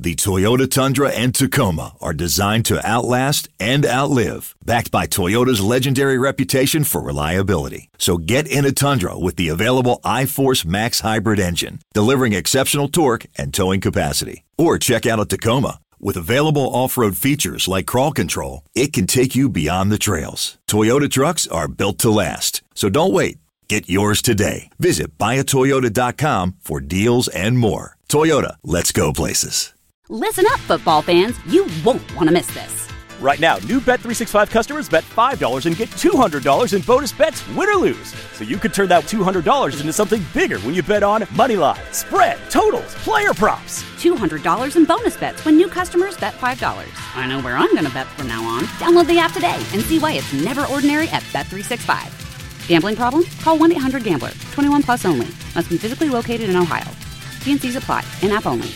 The Toyota Tundra and Tacoma are designed to outlast and outlive, backed by Toyota's legendary reputation for reliability. So get in a Tundra with the available iForce Max hybrid engine, delivering exceptional torque and towing capacity. Or check out a Tacoma. With available off-road features like crawl control, it can take you beyond the trails. Toyota trucks are built to last. So don't wait. Get yours today. Visit buyatoyota.com for deals and more. Toyota, let's go places. Listen up, football fans. You won't want to miss this. Right now, new Bet365 customers bet $5 and get $200 in bonus bets, win or lose. So you could turn that $200 into something bigger when you bet on moneyline, spread, totals, player props. $200 in bonus bets when new customers bet $5. I know where I'm going to bet from now on. Download the app today and see why it's never ordinary at Bet365. Gambling problem? Call 1-800-GAMBLER. 21 plus only. Must be physically located in Ohio. T&Cs apply. In-app only.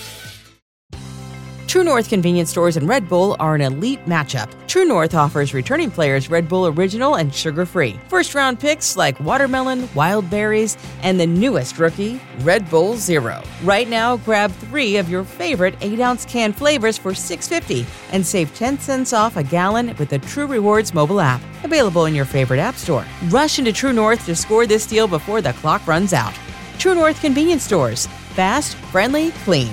True North convenience stores and Red Bull are an elite matchup. True North offers returning players Red Bull Original and sugar-free. First-round picks like watermelon, wild berries, and the newest rookie, Red Bull Zero. Right now, grab 3 of your favorite 8-ounce can flavors for $6.50 and save 10 cents off a gallon with the True Rewards mobile app. Available in your favorite app store. Rush into True North to score this deal before the clock runs out. True North convenience stores. Fast, friendly, clean.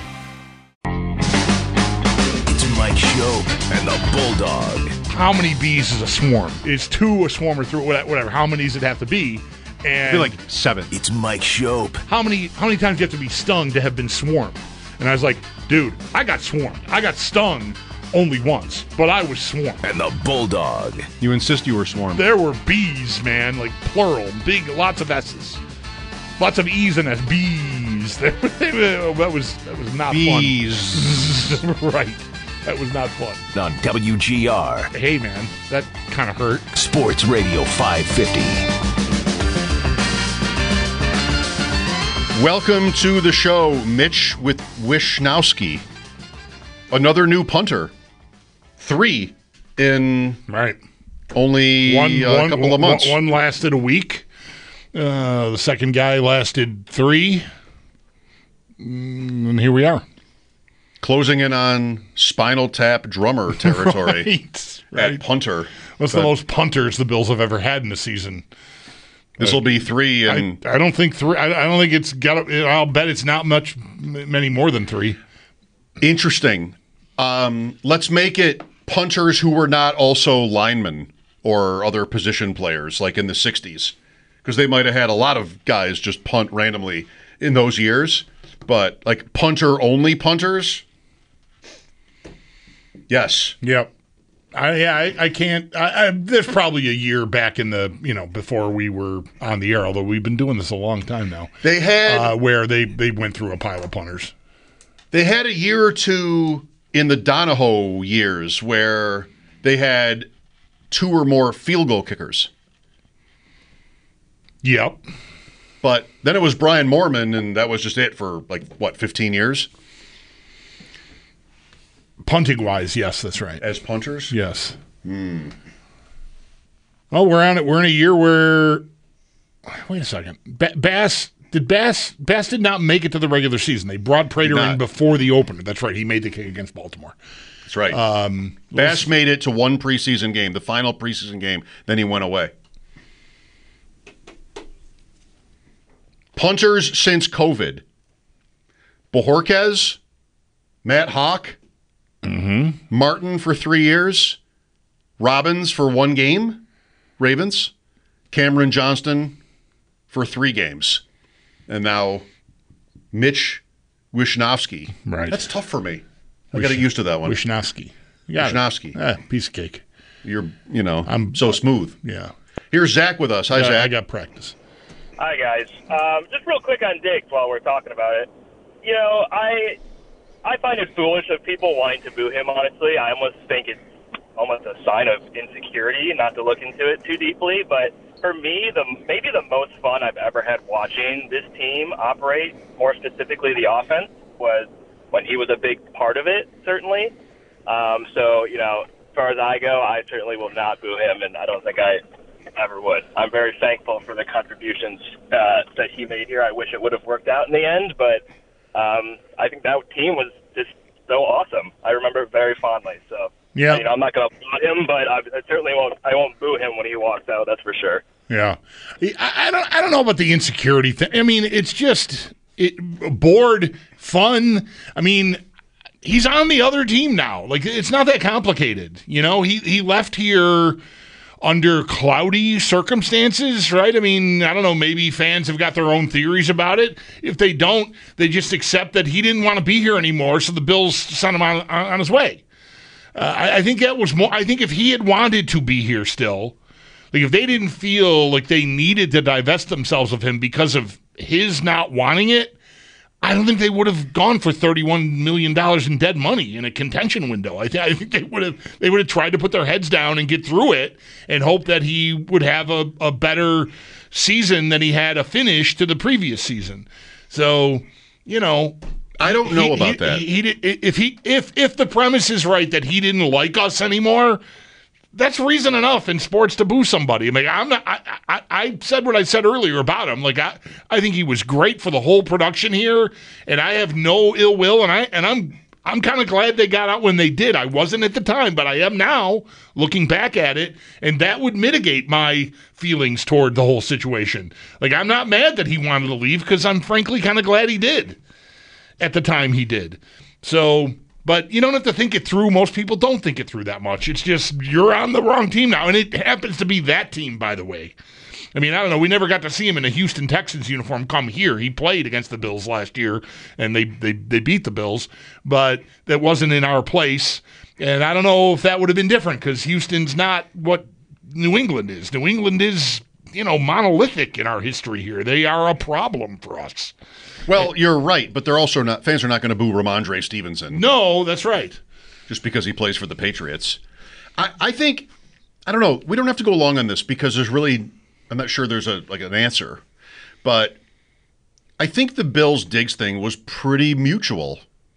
Mike Shope and the Bulldog. How many bees is a swarm? Is 2 a swarm or 3? Whatever. How many does it have to be? And I feel like 7. It's Mike Shope. How many times do you have to be stung to have been swarmed? And I was like, dude, I got swarmed. I got stung only once, but I was swarmed. And the Bulldog. You insist you were swarmed. There were bees, man, like plural, big, lots of S's. Lots of E's and S's. Bees. That was not bees. Fun. Right. That was not fun. On WGR. Hey, man, that kind of hurt. Sports Radio 550. Welcome to the show, Mitch with Wishnowski. Another new punter. 3 in only a couple of months. One lasted a week. The second guy lasted 3. And here we are. Closing in on Spinal Tap drummer territory at punter. What's the most punters the Bills have ever had in a season? This will be 3. And I don't think 3. I don't think it's got. I'll bet it's not many more than 3. Interesting. Let's make it punters who were not also linemen or other position players, like in the 60s, because they might have had a lot of guys just punt randomly in those years. But like punter-only punters. Yes. Yep. I can't. There's probably a year back in the before we were on the air. Although we've been doing this a long time now. They had where they went through a pile of punters. They had a year or two in the Donahoe years where they had 2 or more field goal kickers. Yep. But then it was Brian Moorman, and that was just it for 15 years. Punting wise, yes, that's right. As punters? Yes. Well, we're in a year where wait a second. Bass did not make it to the regular season. They brought Prater in before the opener. That's right. He made the kick against Baltimore. That's right. Bass made it to one preseason game, the final preseason game, then he went away. Punters since COVID. Bojorquez, Matt Hawk, Martin for 3 years, Robbins for 1 game, Ravens, Cameron Johnston for 3 games, and now Mitch Wishnowski. Right. That's tough for me. I got to get used to that one. Wishnowski. Wishnowski. Piece of cake. I'm so smooth. Yeah. Here's Zach with us. Hi, Zach. I got practice. Hi, guys. Just real quick on Diggs while we're talking about it. I find it foolish of people wanting to boo him, honestly. I almost think it's almost a sign of insecurity, not to look into it too deeply. But for me, maybe the most fun I've ever had watching this team operate, more specifically the offense, was when he was a big part of it, certainly. So, as far as I go, I certainly will not boo him, and I don't think I ever would. I'm very thankful for the contributions that he made here. I wish it would have worked out in the end, but I think that team was just so awesome. I remember it very fondly. So, yeah, I'm not going to applaud him, but I certainly won't. I won't boo him when he walks out. That's for sure. Yeah, I don't know about the insecurity thing. I mean, it's just bored, fun. I mean, he's on the other team now. Like, it's not that complicated. He left here under cloudy circumstances, right? I mean, I don't know, maybe fans have got their own theories about it. If they don't, they just accept that he didn't want to be here anymore, so the Bills sent him on his way. I think that was more. I think if he had wanted to be here still, like if they didn't feel like they needed to divest themselves of him because of his not wanting it, I don't think they would have gone for $31 million in dead money in a contention window. I think they would have tried to put their heads down and get through it and hope that he would have a better season than he had a finish to the previous season. So, I don't know about that. If the premise is right that he didn't like us anymore, that's reason enough in sports to boo somebody. I mean, I said what I said earlier about him. Like, I think he was great for the whole production here, and I have no ill will. And I'm kind of glad they got out when they did. I wasn't at the time, but I am now looking back at it, and that would mitigate my feelings toward the whole situation. Like, I'm not mad that he wanted to leave because I'm frankly kind of glad he did at the time he did. So. But you don't have to think it through. Most people don't think it through that much. It's just you're on the wrong team now. And it happens to be that team, by the way. I mean, I don't know. We never got to see him in a Houston Texans uniform come here. He played against the Bills last year, and they beat the Bills. But that wasn't in our place. And I don't know if that would have been different because Houston's not what New England is. New England is, monolithic in our history here. They are a problem for us. Well, you're right, but they're also not. Fans are not going to boo Ramondre Stevenson. No, that's right. Just because he plays for the Patriots. I think, I don't know. We don't have to go long on this because there's really, I'm not sure there's an answer. But I think the Bills Diggs thing was pretty mutual.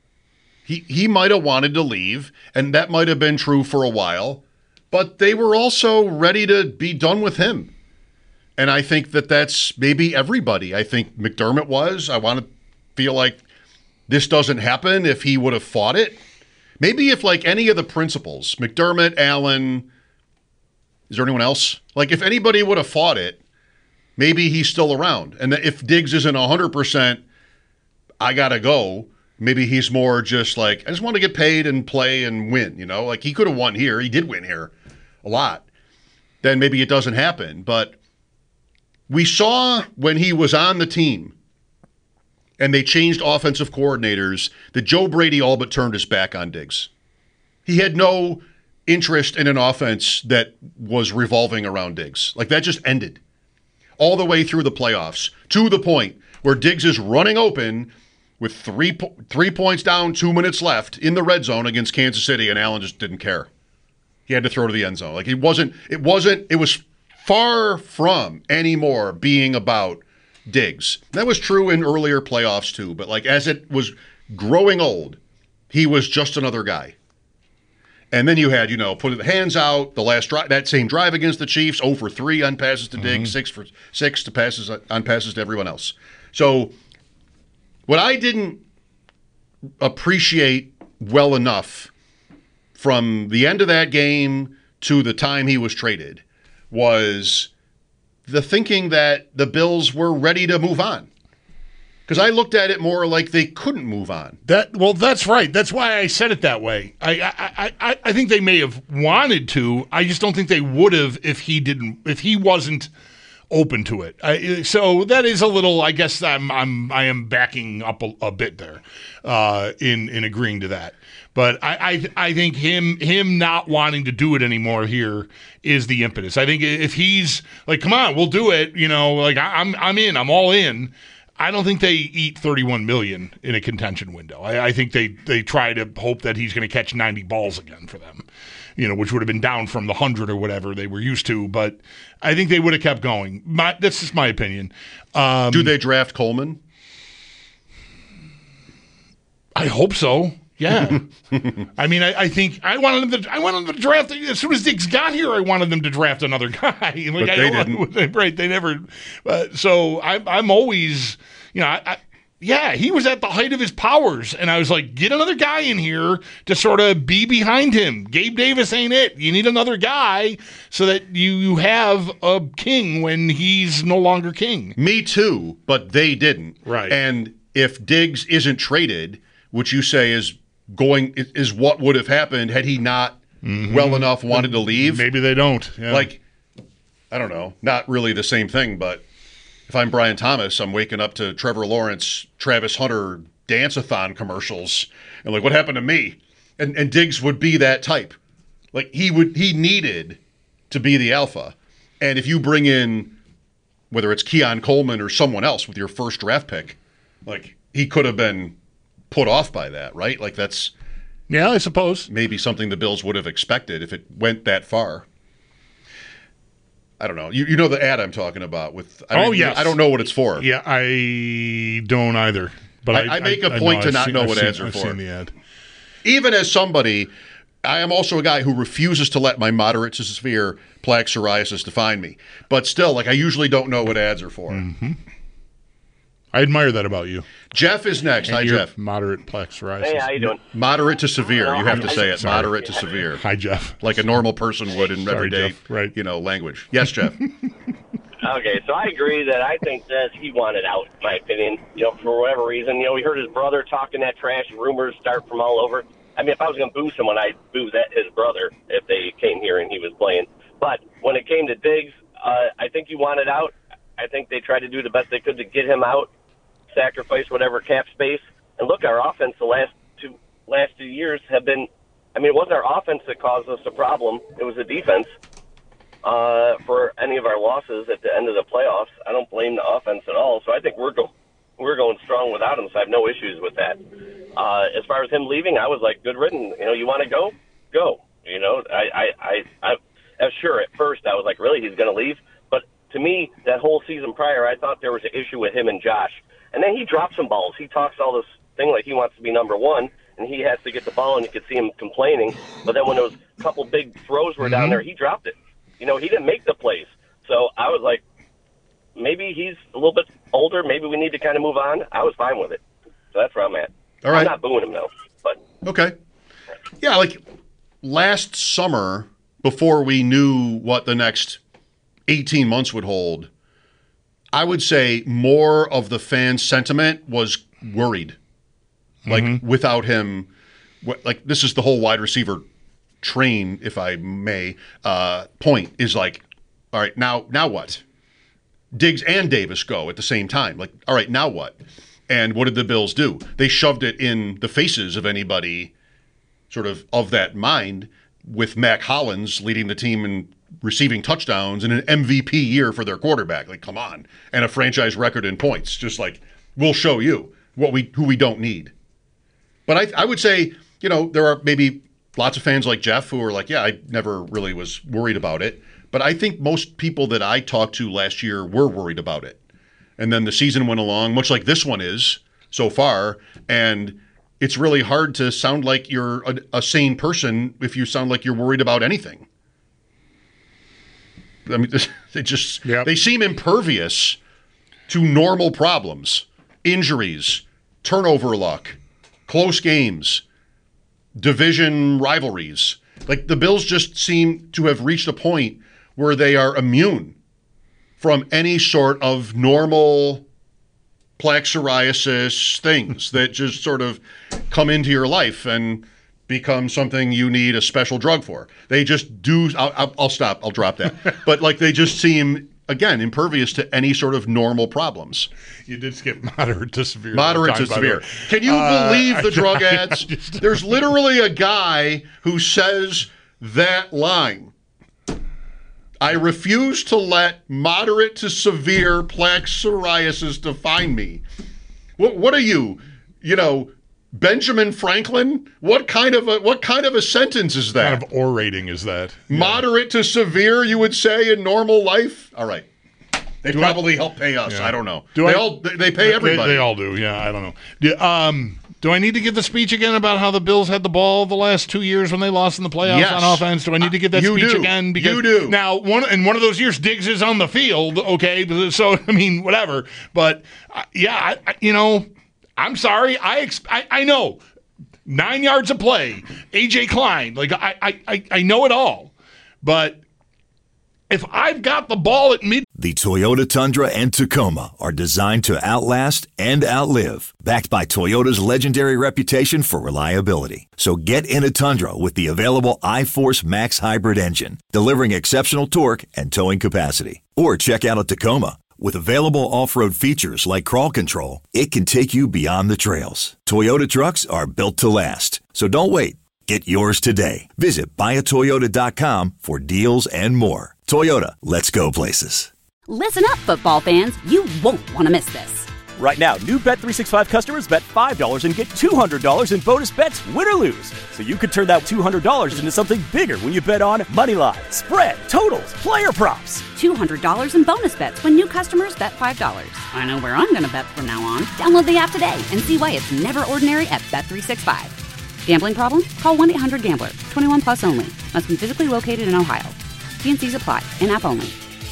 He might have wanted to leave, and that might have been true for a while. But they were also ready to be done with him. And I think that's maybe everybody. I think McDermott was. I want to feel like this doesn't happen if he would have fought it. Maybe if like any of the principals, McDermott, Allen, is there anyone else? Like if anybody would have fought it, maybe he's still around. And if Diggs isn't 100%, I got to go. Maybe he's more just like, I just want to get paid and play and win, Like he could have won here. He did win here a lot. Then maybe it doesn't happen. But we saw when he was on the team and they changed offensive coordinators that Joe Brady all but turned his back on Diggs. He had no interest in an offense that was revolving around Diggs. Like that just ended all the way through the playoffs to the point where Diggs is running open with 3 points down, 2 minutes left in the red zone against Kansas City, and Allen just didn't care. He had to throw to the end zone. Like it was far from anymore being about Diggs. That was true in earlier playoffs too, but like as it was growing old, he was just another guy. And then you had, put the hands out, the last drive, that same drive against the Chiefs, 0 for 3 on passes to Diggs, 6 for 6 to passes on passes to everyone else. So what I didn't appreciate well enough from the end of that game to the time he was traded was the thinking that the Bills were ready to move on. Because I looked at it more like they couldn't move on. That's right. That's why I said it that way. I think they may have wanted to. I just don't think they would have if he wasn't open to it. So that is a little. I guess I am backing up a bit there in agreeing to that. But I think him not wanting to do it anymore here is the impetus. I think if he's like, come on, we'll do it. Like I'm in. I'm all in. I don't think they eat $31 million in a contention window. I think they try to hope that he's going to catch 90 balls again for them, which would have been down from the 100 or whatever they were used to. But I think they would have kept going. That's just my opinion. Do they draft Coleman? I hope so. Yeah. I mean, I think I wanted them to draft as soon as Diggs got here. I wanted them to draft another guy. Like, but they didn't. Right? They never. So I'm always, Yeah, he was at the height of his powers, and I was like, get another guy in here to sort of be behind him. Gabe Davis ain't it. You need another guy so that you have a king when he's no longer king. Me too, but they didn't. Right. And if Diggs isn't traded, which you say is what would have happened had he not well enough wanted to leave. Maybe they don't. Yeah. Like, I don't know, not really the same thing, but if I'm Brian Thomas, I'm waking up to Trevor Lawrence, Travis Hunter dance-a-thon commercials, and like, what happened to me? And Diggs would be that type. Like, he needed to be the alpha. And if you bring in, whether it's Keon Coleman or someone else with your first draft pick, like, he could have been put off by that, right? Like, that's... Yeah, I suppose. Maybe something the Bills would have expected if it went that far. I don't know. You know the ad I'm talking about with. Yes. I don't know what it's for. Yeah, I don't either. But I make a point to not know what ads are for. I've seen the ad. Even as somebody, I am also a guy who refuses to let my moderate to severe plaque psoriasis define me. But still, like, I usually don't know what ads are for. Mm-hmm. I admire that about you. Jeff is next. Hi, Jeff. Moderate plaque psoriasis. Hey, how you doing? Moderate to severe. You have to say it. Sorry. Moderate to severe. Hi, Jeff. Like a normal person would in Sorry, everyday, Jeff. Right. Language. Yes, Jeff. Okay, so I agree that I think that he wanted out, in my opinion. For whatever reason. We heard his brother talking that trash. Rumors start from all over. I mean, if I was going to boo someone, I'd boo his brother if they came here and he was playing. But when it came to Diggs, I think he wanted out. I think they tried to do the best they could to get him out, sacrifice whatever cap space. And look, our offense the last two years have been, I mean, it wasn't our offense that caused us a problem. It was the defense for any of our losses at the end of the playoffs. I don't blame the offense at all. So I think we're going strong without him, so I have no issues with that. As far as him leaving, I was like, good riddance. You want to go? Go. I sure, at first I was like, really, he's going to leave? But to me, that whole season prior, I thought there was an issue with him and Josh. And then he drops some balls. He talks all this thing like he wants to be number one, and he has to get the ball, and you could see him complaining. But then when those couple big throws were down there, he dropped it. He didn't make the plays. So I was like, maybe he's a little bit older. Maybe we need to kind of move on. I was fine with it. So that's where I'm at. All right. I'm not booing him, though. But okay. Yeah, like last summer, before we knew what the next 18 months would hold, I would say more of the fan sentiment was worried. Like, without him, like, this is the whole wide receiver train, if I may, point is like, all right, now what? Diggs and Davis go at the same time. Like, all right, now what? And what did the Bills do? They shoved it in the faces of anybody sort of that mind, with Mac Hollins leading the team in receiving touchdowns and an MVP year for their quarterback. Like, come on. And a franchise record in points. Just like, we'll show you who we don't need. But I would say, there are maybe lots of fans like Jeff who are like, yeah, I never really was worried about it. But I think most people that I talked to last year were worried about it. And then the season went along, much like this one is so far, and it's really hard to sound like you're a sane person if you sound like you're worried about anything. I mean, they seem impervious to normal problems, injuries, turnover luck, close games, division rivalries. Like, the Bills just seem to have reached a point where they are immune from any sort of normal plaque psoriasis things that just sort of come into your life and become something you need a special drug for. They just do. I'll stop. I'll drop that. But like, they just seem, again, impervious to any sort of normal problems. You did skip moderate to severe. Moderate to severe. Can you believe the drug ads? There's literally a guy who says that line. I refuse to let moderate to severe plaque psoriasis define me. What are you? Benjamin Franklin? What kind of a sentence is that? What kind of orating is that? Moderate to severe, you would say, in normal life? All right. They probably help pay us. Yeah. I don't know. They pay everybody. They all do. Yeah, I don't know. Do I need to give the speech again about how the Bills had the ball the last 2 years when they lost in the playoffs on offense? Do I need to give that speech again? Because you do. Now, one of those years, Diggs is on the field, okay? So, I mean, whatever. But, I'm sorry. I know 9 yards of play, AJ Klein. Like I know it all, but if I've got the ball at mid. The Toyota Tundra and Tacoma are designed to outlast and outlive, backed by Toyota's legendary reputation for reliability. So get in a Tundra with the available iForce Max hybrid engine, delivering exceptional torque and towing capacity. Or check out a Tacoma. With available off-road features like crawl control, it can take you beyond the trails. Toyota trucks are built to last. So don't wait. Get yours today. Visit buyatoyota.com for deals and more. Toyota, let's go places. Listen up, football fans. You won't want to miss this. Right now, new Bet365 customers bet $5 and get $200 in bonus bets, win or lose. So you could turn that $200 into something bigger when you bet on Moneyline, spread, totals, player props. $200 in bonus bets when new customers bet $5. I know where I'm going to bet from now on. Download the app today and see why it's never ordinary at Bet365. Gambling problem? Call 1-800-GAMBLER. 21 plus only. Must be physically located in Ohio. T&Cs apply. In-app only.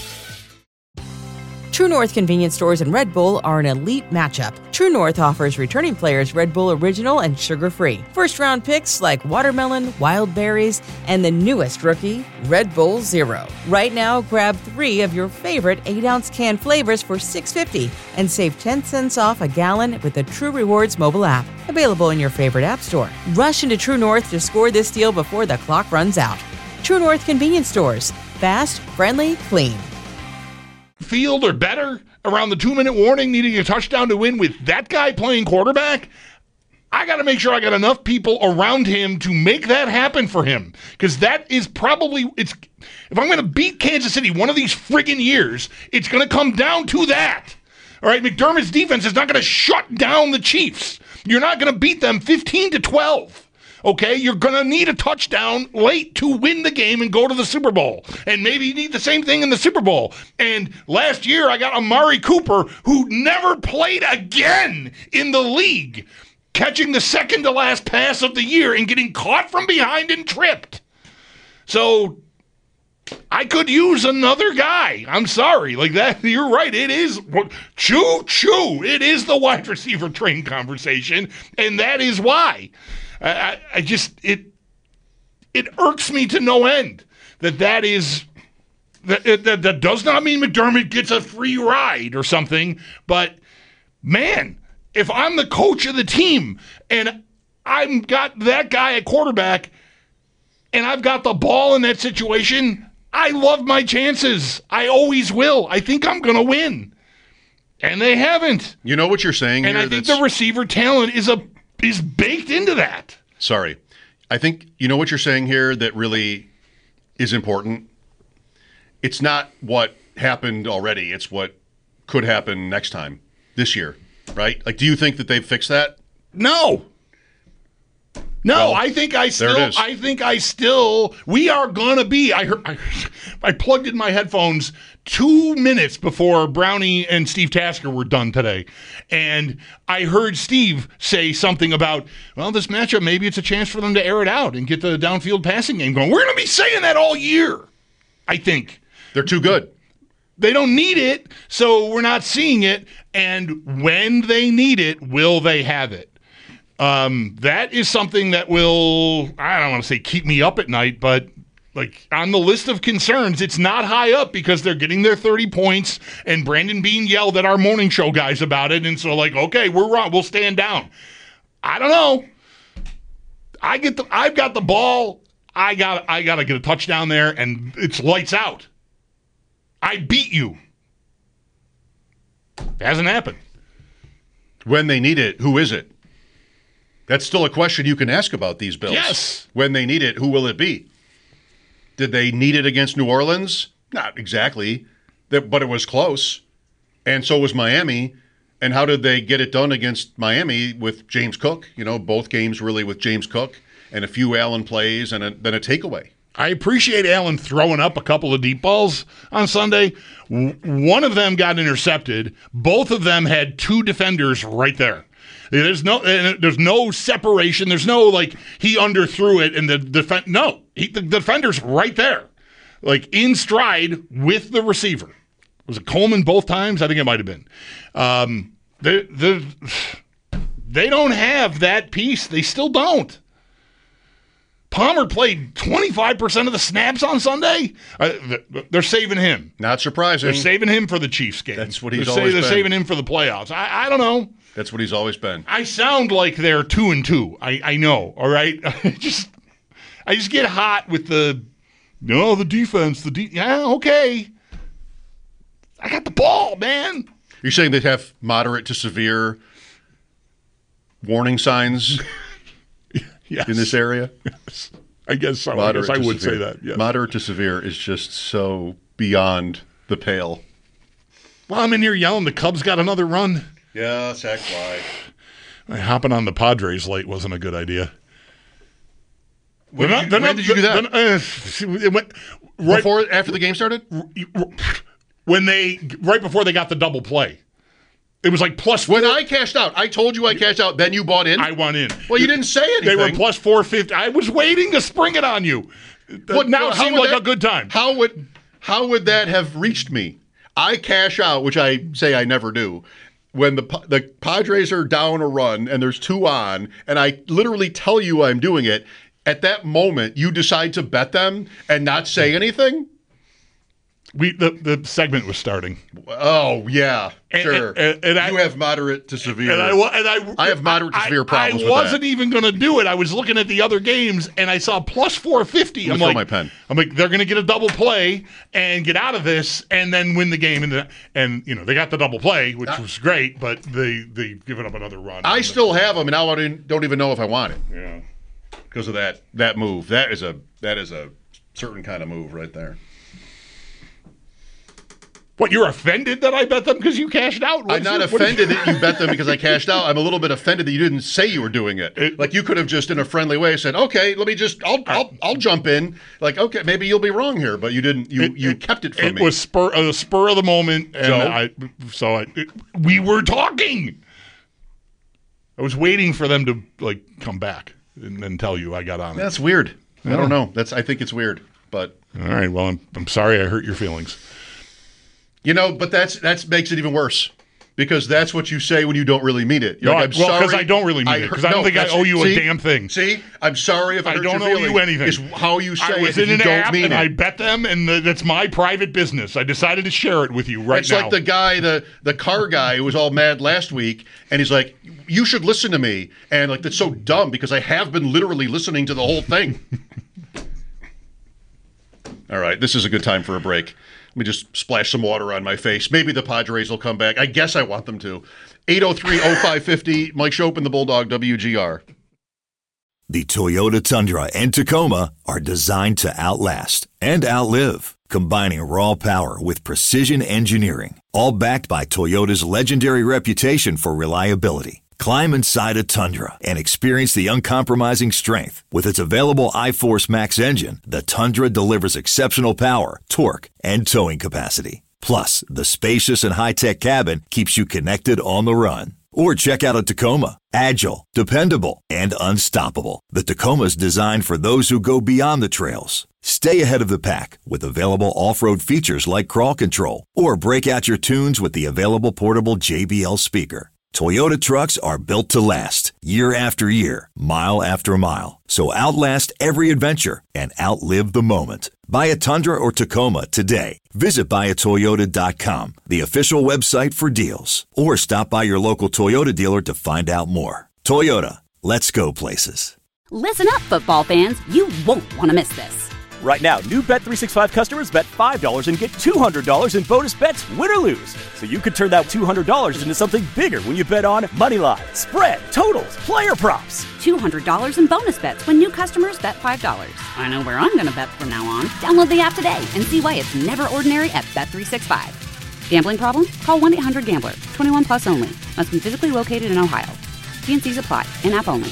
True North convenience stores and Red Bull are an elite matchup. True North offers returning players Red Bull Original and sugar-free. First-round picks like watermelon, wild berries, and the newest rookie, Red Bull Zero. Right now, grab 3 of your favorite 8-ounce can flavors for $6.50 and save 10 cents off a gallon with the True Rewards mobile app. Available in your favorite app store. Rush into True North to score this deal before the clock runs out. True North convenience stores. Fast, friendly, clean. Field or better around the 2-minute warning, needing a touchdown to win with that guy playing quarterback, I got to make sure I got enough people around him to make that happen for him. Because that is probably, if I'm going to beat Kansas City one of these friggin' years, it's going to come down to that. All right, McDermott's defense is not going to shut down the Chiefs. You're not going to beat them 15-12. Okay, you're going to need a touchdown late to win the game and go to the Super Bowl. And maybe you need the same thing in the Super Bowl. And last year, I got Amari Cooper, who never played again in the league, catching the second-to-last pass of the year and getting caught from behind and tripped. So I could use another guy. I'm sorry. Like that, you're right. It is choo-choo. It is the wide receiver train conversation, and that is why. I just it irks me to no end that does not mean McDermott gets a free ride or something. But man, if I'm the coach of the team and I've got that guy at quarterback and I've got the ball in that situation, I love my chances. I always will. I think I'm going to win, and they haven't. You know what you're saying and here? I think the receiver talent is baked into that. Sorry. I think you know what you're saying here that really is important. It's not what happened already. It's what could happen next time, this year, right? Like, do you think that they've fixed that? No. Well, I think we are going to be, I plugged in my headphones 2 minutes before Brownie and Steve Tasker were done today. And I heard Steve say something about, well, this matchup, maybe it's a chance for them to air it out and get the downfield passing game going. We're going to be saying that all year, I think. They're too good. They don't need it, so we're not seeing it. And when they need it, will they have it? That is something that will, I don't want to say keep me up at night, but like on the list of concerns, it's not high up because they're getting their 30 points and Brandon Beane yelled at our morning show guys about it. And so like, okay, we're wrong. We'll stand down. I don't know. I've got the ball. I got to get a touchdown there and it's lights out. I beat you. It hasn't happened. When they need it, who is it? That's still a question you can ask about these Bills. Yes. When they need it, who will it be? Did they need it against New Orleans? Not exactly, but it was close. And so was Miami. And how did they get it done against Miami with James Cook? You know, both games really with James Cook and a few Allen plays and then a takeaway. I appreciate Allen throwing up a couple of deep balls on Sunday. One of them got intercepted. Both of them had 2 defenders right there. There's no separation. There's no like he underthrew it and the defender's right there, like in stride with the receiver. Was it Coleman both times? I think it might have been. They don't have that piece. They still don't. Palmer played 25% of the snaps on Sunday. They're saving him. Not surprising. They're saving him for the Chiefs game. That's what he's always been. They're saving him for the playoffs. I don't know. That's what he's always been. I sound like they're 2-2. I know. All right. I just get hot with the defense. Yeah, okay. I got the ball, man. You're saying they have moderate to severe warning signs yes. in this area? Yes. I guess so. I would say that. Yes. Moderate to severe is just so beyond the pale. Well, I'm in here yelling the Cubs got another run. Yeah, Zach, why? Hopping on the Padres late wasn't a good idea. When did you do that? After the game started? Right before they got the double play. It was like plus 4. When I cashed out, I told you I cashed out, then you bought in? I went in. Well, you didn't say anything. They were plus 450. I was waiting to spring it on you. Now it seemed like a good time. How would that have reached me? I cash out, which I say I never do, when the Padres are down a run and there's 2 on, and I literally tell you I'm doing it. At that moment, you decide to bet them and not say anything? The segment was starting. Oh, yeah, sure. And you have moderate to severe. I have moderate to severe problems with that. I wasn't even going to do it. I was looking at the other games, and I saw plus 450. I'm like, my pen. I'm like, they're going to get a double play and get out of this and then win the game. And they got the double play, which was great, but they given up another run. I still have them, and now I don't even know if I want it. Yeah. Because of that move. That is a certain kind of move right there. What, you're offended that I bet them because you cashed out? I'm not offended that you bet them because I cashed out. I'm a little bit offended that you didn't say you were doing it. Like you could have just in a friendly way said, "Okay, let me just I'll jump in." Like, okay, maybe you'll be wrong here, but you didn't. You kept it from me. It was spur of the moment, and we were talking. I was waiting for them to come back and then tell you I got on it. That's weird. Yeah. I don't know. I think it's weird, but all right. Well, I'm sorry I hurt your feelings. But that makes it even worse because that's what you say when you don't really mean it. You're like, sorry. Because I don't really mean it. Because I don't think I owe you a damn thing. See, I'm sorry if I hurt your feelings. I don't owe you anything. Is how you say it. I was in an app and I bet them, and that's my private business. I decided to share it with you right now. It's like the guy, the car guy who was all mad last week, and he's like, "You should listen to me," and like that's so dumb because I have been literally listening to the whole thing. All right, this is a good time for a break. Let me just splash some water on my face. Maybe the Padres will come back. I guess I want them to. 803-0550, Mike Schopp and the Bulldog, WGR. The Toyota Tundra and Tacoma are designed to outlast and outlive, combining raw power with precision engineering, all backed by Toyota's legendary reputation for reliability. Climb inside a Tundra and experience the uncompromising strength. With its available iForce Max engine, the Tundra delivers exceptional power, torque, and towing capacity. Plus, the spacious and high-tech cabin keeps you connected on the run. Or check out a Tacoma. Agile, dependable, and unstoppable. The Tacoma's designed for those who go beyond the trails. Stay ahead of the pack with available off-road features like crawl control. Or break out your tunes with the available portable JBL speaker. Toyota trucks are built to last, year after year, mile after mile. So outlast every adventure and outlive the moment. Buy a Tundra or Tacoma today. Visit buyatoyota.com, the official website for deals. Or stop by your local Toyota dealer to find out more. Toyota, let's go places. Listen up, football fans. You won't want to miss this. Right now, new Bet365 customers bet $5 and get $200 in bonus bets, win or lose. So you could turn that $200 into something bigger when you bet on money line, spread, totals, player props. $200 in bonus bets when new customers bet $5. I know where I'm going to bet from now on. Download the app today and see why it's never ordinary at Bet365. Gambling problem? Call 1-800-GAMBLER. 21 plus only. Must be physically located in Ohio. T&Cs apply. In-app only.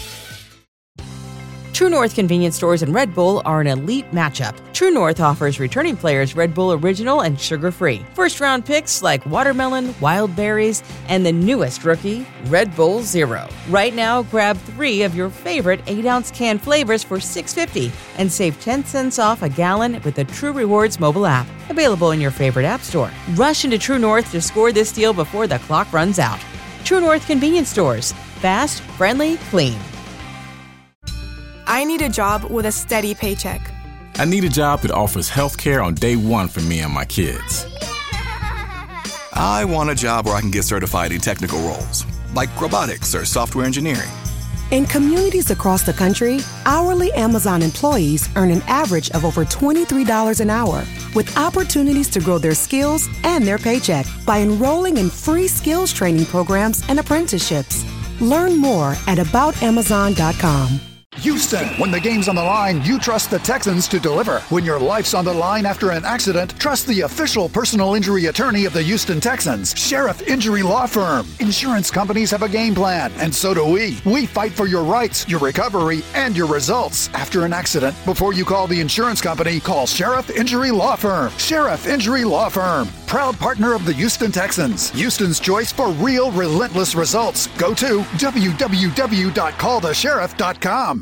True North convenience stores and Red Bull are an elite matchup. True North offers returning players Red Bull Original and sugar-free. First-round picks like watermelon, wild berries, and the newest rookie, Red Bull Zero. Right now, grab 3 of your favorite 8-ounce can flavors for $6.50 and save 10 cents off a gallon with the True Rewards mobile app. Available in your favorite app store. Rush into True North to score this deal before the clock runs out. True North convenience stores. Fast, friendly, clean. I need a job with a steady paycheck. I need a job that offers health care on day one for me and my kids. I want a job where I can get certified in technical roles, like robotics or software engineering. In communities across the country, hourly Amazon employees earn an average of over $23 an hour, with opportunities to grow their skills and their paycheck by enrolling in free skills training programs and apprenticeships. Learn more at aboutamazon.com. Houston, when the game's on the line, you trust the Texans to deliver. When your life's on the line after an accident, trust the official personal injury attorney of the Houston Texans, Sheriff Injury Law Firm. Insurance companies have a game plan, and so do we. We fight for your rights, your recovery, and your results. After an accident, before you call the insurance company, call Sheriff Injury Law Firm. Sheriff Injury Law Firm, proud partner of the Houston Texans. Houston's choice for real, relentless results. Go to www.callthesheriff.com.